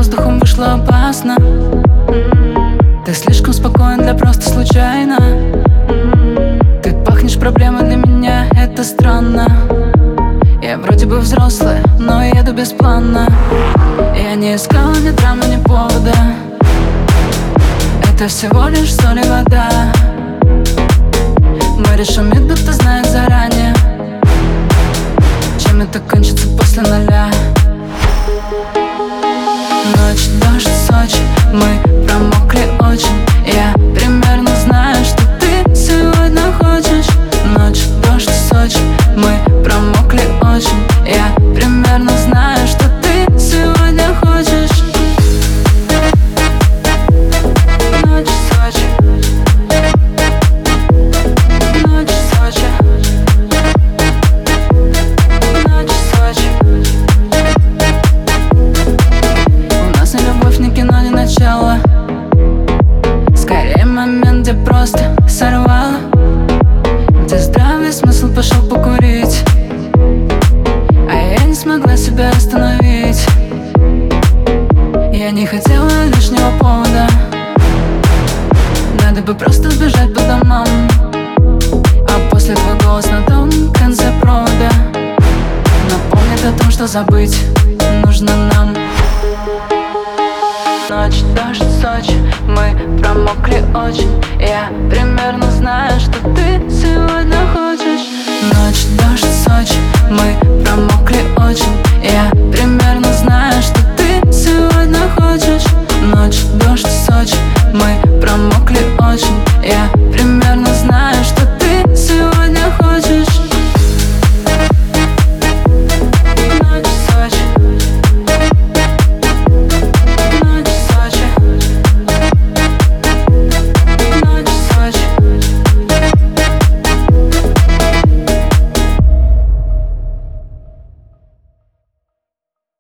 воздухом вышло опасно. Ты слишком спокоен для просто случайно. Ты пахнешь проблемой для меня, это странно. Я вроде бы взрослая, но еду беспланно. Я не искала ни драмы, ни повода. Это всего лишь соль и вода. Мы решим миг, будто знает заранее, чем это кончится после 0. Ночь, дождь, Сочи, мы промокли очень. Я примерно знаю, что ты сегодня хочешь. Ночь, дождь, Сочи, мы промокли очень. Я примерно знаю, что ты сегодня хочешь. Ночь, Сочи, ночь, Сочи, ночь, Сочи. У нас не любовь, ни кино, ни начало. Скорее момент, где просто сорвало, где здравый смысл пошел покурить, а я не смогла себя остановить. Я не хотела лишнего повода. Надо бы просто сбежать по домам, а после твой голос на том конце провода напомнит о том, что забыть нужно нам. Ночь, дождь, Сочи, мы промокли очень. Я примерно знаю, что ты